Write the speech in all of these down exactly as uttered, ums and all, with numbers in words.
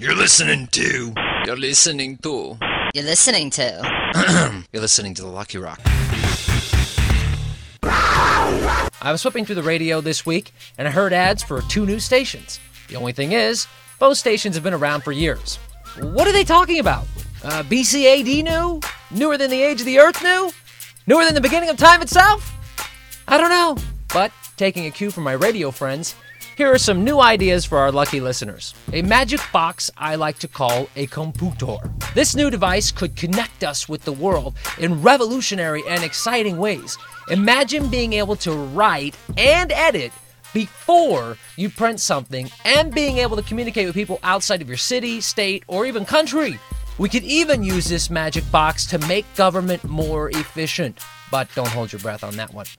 You're listening to. You're listening to. You're listening to. You're listening to the Lucky Rock. I was flipping through the radio this week, and I heard ads for two new stations. The only thing is, both stations have been around for years. What are they talking about? Uh, B C A D new? Newer than the age of the Earth new? Newer than the beginning of time itself? I don't know. But, taking a cue from my radio friends, here are some new ideas for our lucky listeners. A magic box I like to call a computer. This new device could connect us with the world in revolutionary and exciting ways. Imagine being able to write and edit before you print something and being able to communicate with people outside of your city, state, or even country. We could even use this magic box to make government more efficient. But don't hold your breath on that one.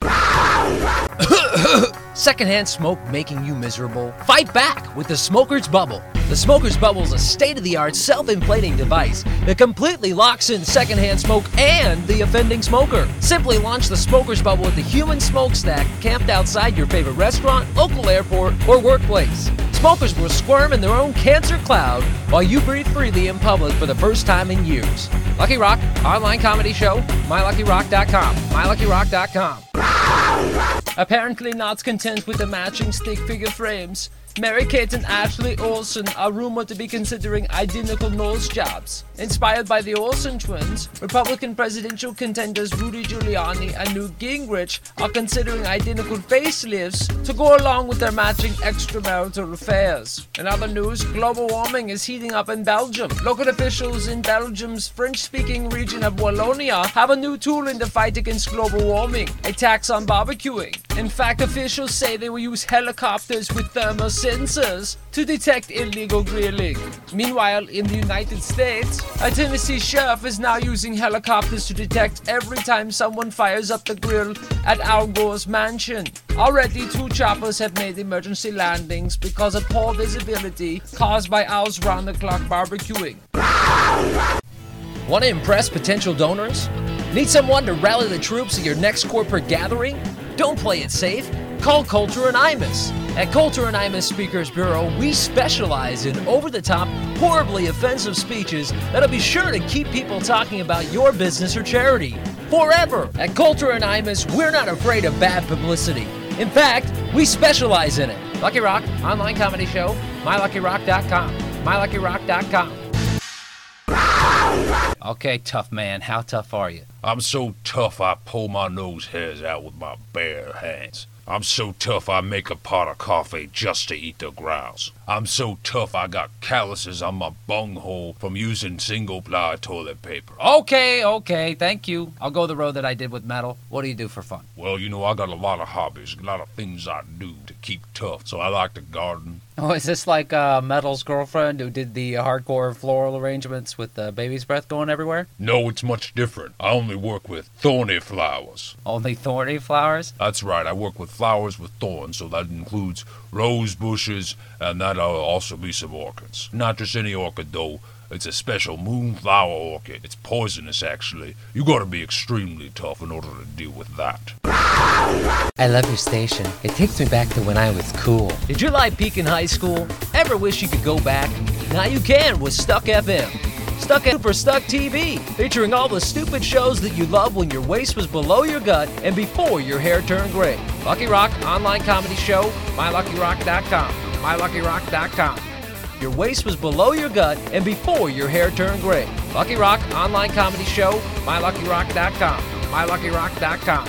Secondhand smoke making you miserable? Fight back with the Smoker's Bubble. The Smoker's Bubble is a state-of-the-art self-inflating device that completely locks in secondhand smoke and the offending smoker. Simply launch the Smoker's Bubble with the human smokestack camped outside your favorite restaurant, local airport, or workplace. Smokers will squirm in their own cancer cloud while you breathe freely in public for the first time in years. Lucky Rock, online comedy show, my lucky rock dot com, my lucky rock dot com. Apparently not content with the matching stick figure frames, Mary-Kate and Ashley Olsen are rumored to be considering identical nose jobs. Inspired by the Olsen twins, Republican presidential contenders Rudy Giuliani and Newt Gingrich are considering identical facelifts to go along with their matching extramarital affairs. In other news, global warming is heating up in Belgium. Local officials in Belgium's French-speaking region of Wallonia have a new tool in the fight against global warming, a tax on barbecuing. In fact, officials say they will use helicopters with thermal sensors to detect illegal grilling. Meanwhile, in the United States, a Tennessee sheriff is now using helicopters to detect every time someone fires up the grill at Al Gore's mansion. Already, two choppers have made emergency landings because of poor visibility caused by Al's round-the-clock barbecuing. Want to impress potential donors? Need someone to rally the troops at your next corporate gathering? Don't play it safe. Call Coulter and Imus. At Coulter and Imus Speakers Bureau, we specialize in over-the-top, horribly offensive speeches that'll be sure to keep people talking about your business or charity forever. At Coulter and Imus, we're not afraid of bad publicity. In fact, we specialize in it. Lucky Rock, online comedy show, my lucky rock dot com, my lucky rock dot com. Okay, tough man, how tough are you? I'm so tough I pull my nose hairs out with my bare hands. I'm so tough I make a pot of coffee just to eat the grounds. I'm so tough I got calluses on my bunghole from using single-ply toilet paper. Okay, okay, thank you. I'll go the road that I did with metal. What do you do for fun? Well, you know, I got a lot of hobbies, a lot of things I do to keep tough. So I like to garden. Oh, is this like uh, Metal's girlfriend who did the hardcore floral arrangements with the baby's breath going everywhere? No, it's much different. I only work with thorny flowers. Only thorny flowers? That's right, I work with flowers with thorns, so that includes rose bushes, and that'll also be some orchids. Not just any orchid, though. It's a special moonflower orchid. It's poisonous, actually. You gotta be extremely tough in order to deal with that. I love your station. It takes me back to when I was cool. Did you like Peak in high school? Ever wish you could go back? Now you can with Stuck F M. Stuck F M for Stuck T V, featuring all the stupid shows that you loved when your waist was below your gut and before your hair turned gray. Lucky Rock, online comedy show, my lucky rock dot com, my lucky rock dot com. Your waist was below your gut and before your hair turned gray. Lucky Rock, online comedy show, my lucky rock dot com, my lucky rock dot com.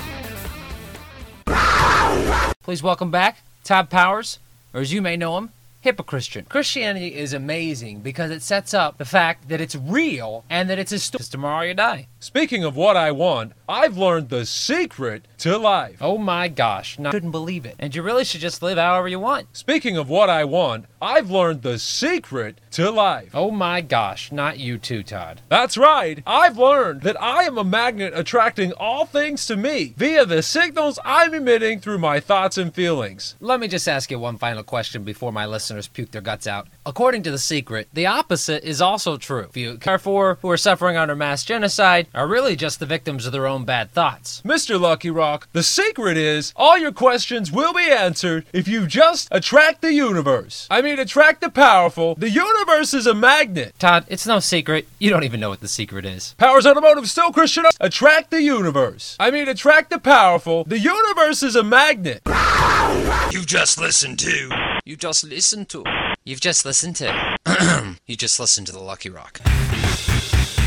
Please welcome back Todd Powers, or as you may know him, Hypochristian. Christianity is amazing because it sets up the fact that it's real and that it's a story. Tomorrow you die. Speaking of what I want, I've learned the secret to life. Oh my gosh, I couldn't believe it. And you really should just live however you want. Speaking of what I want, I've learned the secret to life. Oh my gosh, not you too, Todd. That's right. I've learned that I am a magnet attracting all things to me via the signals I'm emitting through my thoughts and feelings. Let me just ask you one final question before my listeners listeners puke their guts out. According to The Secret, the opposite is also true. You, therefore, who are suffering under mass genocide are really just the victims of their own bad thoughts. Mister Lucky Rock, the secret is all your questions will be answered if you just attract the universe. I mean, attract the powerful. The universe is a magnet. Todd, it's no secret. You don't even know what the secret is. Powers Automotive still Christian. Attract the universe. I mean, attract the powerful. The universe is a magnet. You just listened to. You just listened to. You've just listened to. You just listened to the Lucky Rock.